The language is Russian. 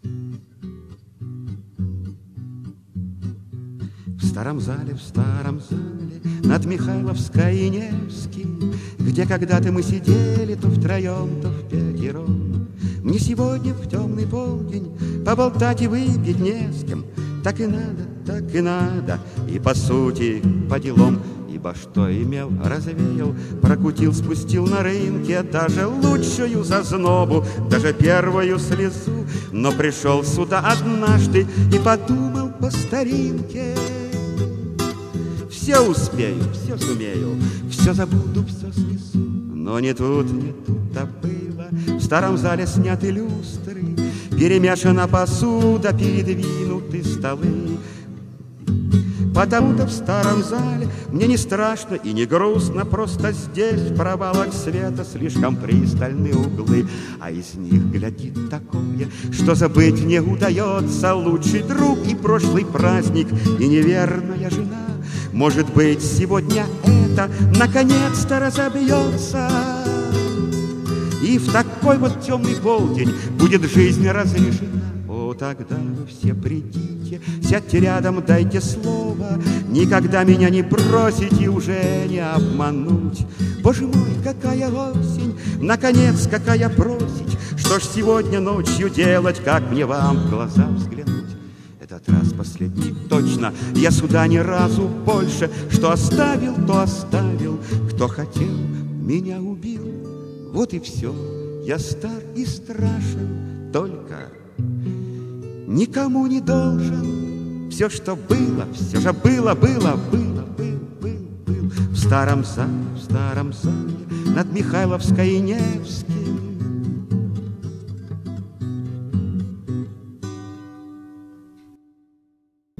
В старом зале, над Михайловской и Невский, где когда-то мы сидели то втроем, то впятером. Мне сегодня в темный полдень поболтать и выпить не с кем. Так и надо, и по сути, по делам. Ибо что имел, развеял, прокутил, спустил на рынке даже лучшую зазнобу, даже первую слезу. Но пришел сюда однажды и подумал по старинке: все успею, все сумею, все забуду, все снесу. Но не тут-то было. В старом зале сняты люстры, перемешана посуда, передвинуты столы. Потому-то в старом зале мне не страшно и не грустно, просто здесь в провалах света слишком пристальны углы, а из них глядит такое, что забыть не удается. Лучший друг и прошлый праздник, и неверная жена. Может быть, сегодня это наконец-то разобьется, и в такой вот темный полдень будет жизнь разрешена. О, тогда вы все придите, сядьте рядом, дайте слово, никогда меня не бросите, уже не обмануть. Боже мой, какая осень, наконец, какая просить. Что ж сегодня ночью делать, как мне вам в глаза взглянуть? Этот раз последний точно, я сюда ни разу больше. Что оставил, то оставил, кто хотел, меня убил. Вот и все, я стар и страшен, только никому не должен. Все, что было, все же было. В старом зале, над Михайловской и Невской,